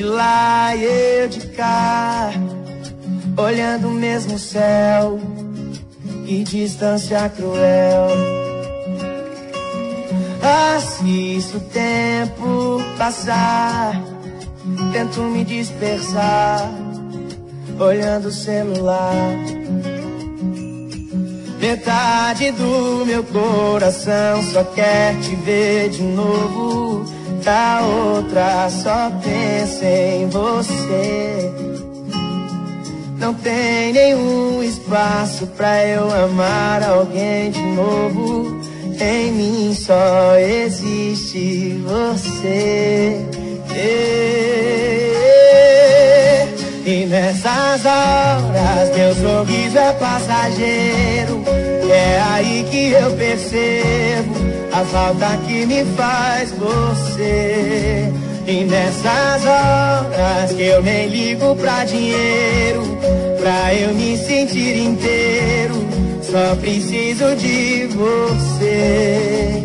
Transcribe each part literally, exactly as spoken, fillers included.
de lá e eu de cá, olhando o mesmo céu. Que distância cruel. Assisto o tempo passar, tento me dispersar, olhando o celular. Metade do meu coração só quer te ver de novo, a outra só pensa em você. Não tem nenhum espaço pra eu amar alguém de novo. Em mim só existe você. E nessas horas meu sorriso é passageiro. É aí que eu percebo a falta que me faz você. E nessas horas que eu nem ligo pra dinheiro, pra eu me sentir inteiro, só preciso de você.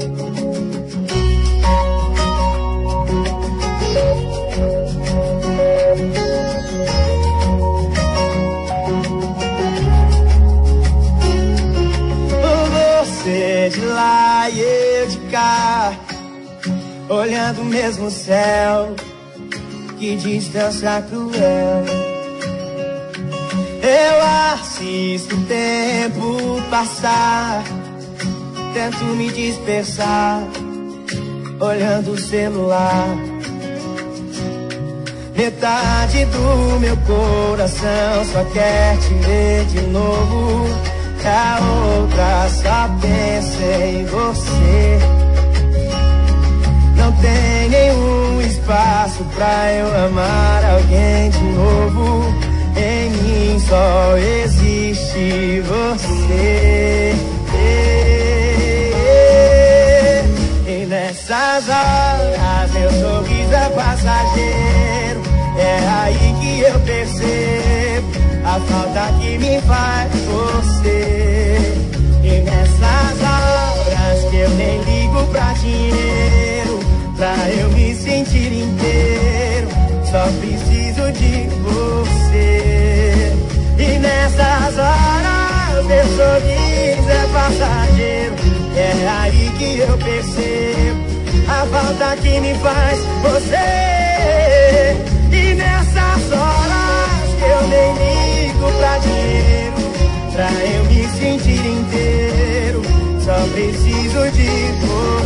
Você de lá e eu de cá, olhando o mesmo céu. Que distância cruel. Eu assisto o tempo passar, tento me dispersar, olhando o celular. Metade do meu coração só quer te ver de novo, a outra só pensa em você. Não tem nenhum espaço pra eu amar alguém de novo. Em mim só existe você. E nessas horas meu sorriso é passageiro. É aí que eu percebo a falta que me faz você. E nessas horas que eu nem ligo pra dinheiro, pra eu me sentir inteiro, só preciso de você. E nessas horas meu sorriso é passageiro. É aí que eu percebo a falta que me faz você. E nessas horas que eu nem ligo pra dinheiro, pra eu me sentir inteiro, só preciso de você.